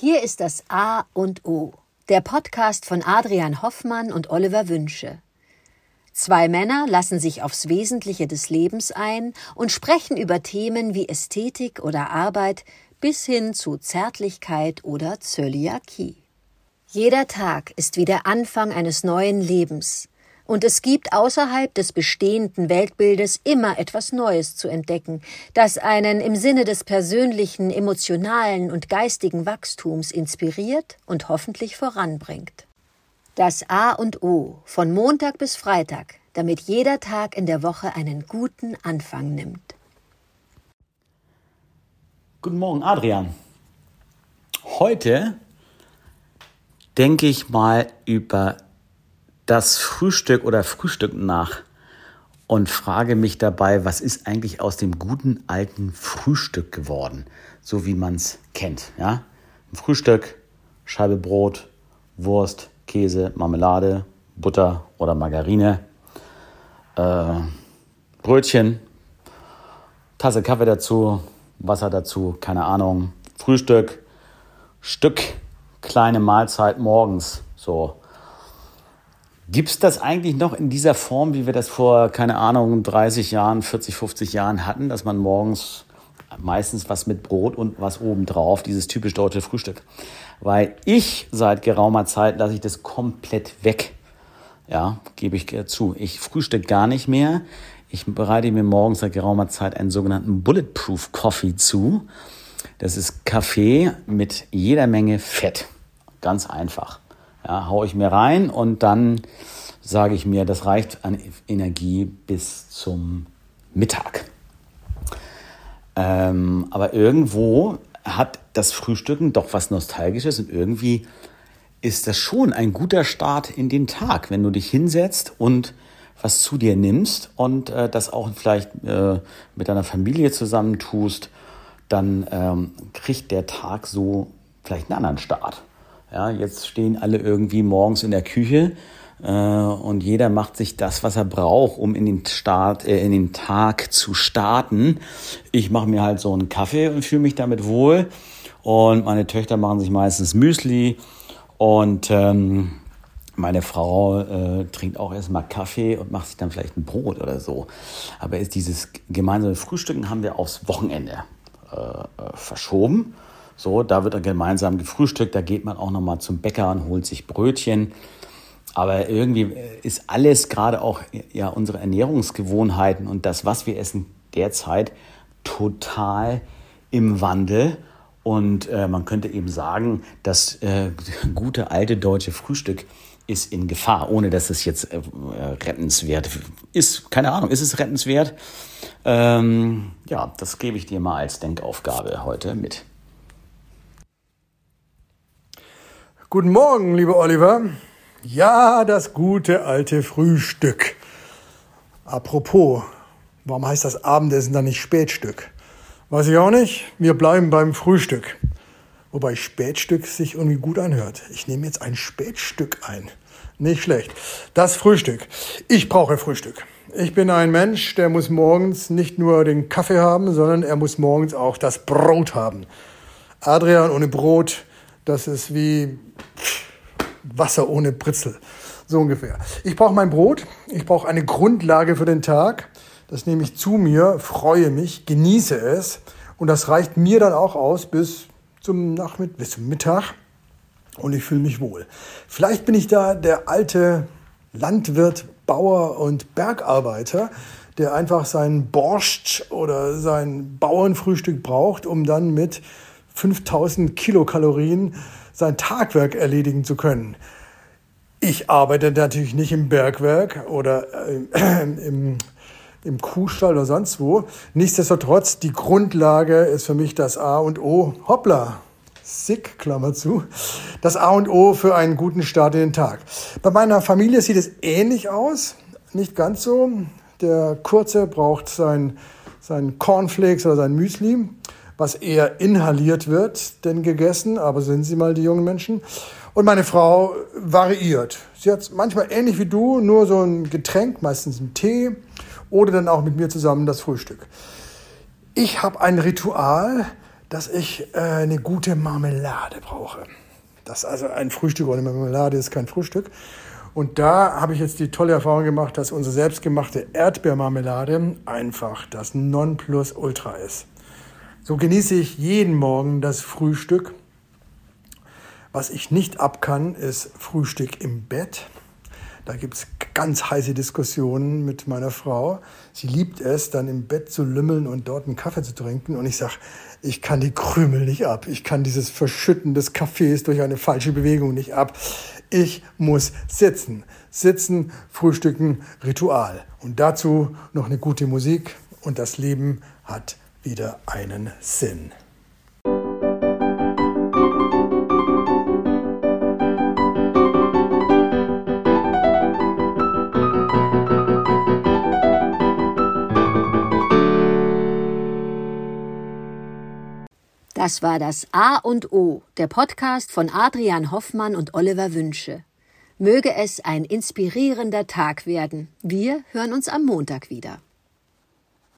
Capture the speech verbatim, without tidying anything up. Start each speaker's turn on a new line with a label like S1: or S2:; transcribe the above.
S1: Hier ist das A und O, der Podcast von Adrian Hoffmann und Oliver Wünsche. Zwei Männer lassen sich aufs Wesentliche des Lebens ein und sprechen über Themen wie Ästhetik oder Arbeit bis hin zu Zärtlichkeit oder Zöliakie. Jeder Tag ist wie der Anfang eines neuen Lebens. Und es gibt außerhalb des bestehenden Weltbildes immer etwas Neues zu entdecken, das einen im Sinne des persönlichen, emotionalen und geistigen Wachstums inspiriert und hoffentlich voranbringt. Das A und O von Montag bis Freitag, damit jeder Tag in der Woche einen guten Anfang nimmt.
S2: Guten Morgen, Adrian. Heute denke ich mal über das Frühstück oder Frühstücken nach und frage mich dabei, was ist eigentlich aus dem guten alten Frühstück geworden, so wie man es kennt. Ja? Ein Frühstück, Scheibe Brot, Wurst, Käse, Marmelade, Butter oder Margarine, äh, Brötchen, Tasse Kaffee dazu, Wasser dazu, keine Ahnung. Frühstück, Stück, kleine Mahlzeit morgens, so. Gibt es das eigentlich noch in dieser Form, wie wir das vor, keine Ahnung, dreißig Jahren, vierzig, fünfzig Jahren hatten, dass man morgens meistens was mit Brot und was obendrauf, dieses typisch deutsche Frühstück? Weil ich seit geraumer Zeit lasse ich das komplett weg. Ja, gebe ich zu. Ich frühstück gar nicht mehr. Ich bereite mir morgens seit geraumer Zeit einen sogenannten Bulletproof Coffee zu. Das ist Kaffee mit jeder Menge Fett. Ganz einfach. Ja, hau ich mir rein und dann sage ich mir, das reicht an Energie bis zum Mittag. Ähm, aber irgendwo hat das Frühstücken doch was Nostalgisches und irgendwie ist das schon ein guter Start in den Tag, wenn du dich hinsetzt und was zu dir nimmst und äh, das auch vielleicht äh, mit deiner Familie zusammentust, dann ähm, kriegt der Tag so vielleicht einen anderen Start. Ja, jetzt stehen alle irgendwie morgens in der Küche äh, und jeder macht sich das, was er braucht, um in den Start, äh, in den Tag zu starten. Ich mache mir halt so einen Kaffee und fühle mich damit wohl. Und meine Töchter machen sich meistens Müsli und ähm, meine Frau äh, trinkt auch erstmal Kaffee und macht sich dann vielleicht ein Brot oder so. Aber ist dieses gemeinsame Frühstücken haben wir aufs Wochenende äh, verschoben. So, da wird dann gemeinsam gefrühstückt, da geht man auch nochmal zum Bäcker und holt sich Brötchen. Aber irgendwie ist alles, gerade auch ja unsere Ernährungsgewohnheiten und das, was wir essen, derzeit total im Wandel. Und äh, man könnte eben sagen, das äh, gute alte deutsche Frühstück ist in Gefahr, ohne dass es jetzt äh, rettenswert ist. Keine Ahnung, ist es rettenswert? Ähm, ja, das gebe ich dir mal als Denkaufgabe heute mit.
S3: Guten Morgen, lieber Oliver. Ja, das gute alte Frühstück. Apropos, warum heißt das Abendessen dann nicht Spätstück? Weiß ich auch nicht. Wir bleiben beim Frühstück. Wobei Spätstück sich irgendwie gut anhört. Ich nehme jetzt ein Spätstück ein. Nicht schlecht. Das Frühstück. Ich brauche Frühstück. Ich bin ein Mensch, der muss morgens nicht nur den Kaffee haben, sondern er muss morgens auch das Brot haben. Adrian ohne Brot, das ist wie Wasser ohne Britzel, so ungefähr. Ich brauche mein Brot, ich brauche eine Grundlage für den Tag. Das nehme ich zu mir, freue mich, genieße es. Und das reicht mir dann auch aus bis zum Nachmittag, bis zum Mittag. Und ich fühle mich wohl. Vielleicht bin ich da der alte Landwirt, Bauer und Bergarbeiter, der einfach seinen Borscht oder sein Bauernfrühstück braucht, um dann mit fünftausend Kilokalorien sein Tagwerk erledigen zu können. Ich arbeite natürlich nicht im Bergwerk oder äh, im, im Kuhstall oder sonst wo. Nichtsdestotrotz, die Grundlage ist für mich das A und O. Hoppla, sick, Klammer zu. Das A und O für einen guten Start in den Tag. Bei meiner Familie sieht es ähnlich aus. Nicht ganz so. Der Kurze braucht sein, sein Cornflakes oder sein Müsli, was eher inhaliert wird, denn gegessen, aber sind sie mal die jungen Menschen. Und meine Frau variiert. Sie hat manchmal ähnlich wie du, nur so ein Getränk, meistens einen Tee oder dann auch mit mir zusammen das Frühstück. Ich habe ein Ritual, dass ich äh, eine gute Marmelade brauche. Das also ein Frühstück ohne Marmelade ist kein Frühstück. Und da habe ich jetzt die tolle Erfahrung gemacht, dass unsere selbstgemachte Erdbeermarmelade einfach das Nonplusultra ist. So genieße ich jeden Morgen das Frühstück. Was ich nicht ab kann, ist Frühstück im Bett. Da gibt es ganz heiße Diskussionen mit meiner Frau. Sie liebt es, dann im Bett zu lümmeln und dort einen Kaffee zu trinken. Und ich sage, ich kann die Krümel nicht ab. Ich kann dieses Verschütten des Kaffees durch eine falsche Bewegung nicht ab. Ich muss sitzen. Sitzen, frühstücken, Ritual. Und dazu noch eine gute Musik. Und das Leben hat wieder einen Sinn.
S1: Das war das A und O, der Podcast von Adrian Hoffmann und Oliver Wünsche. Möge es ein inspirierender Tag werden. Wir hören uns am Montag wieder.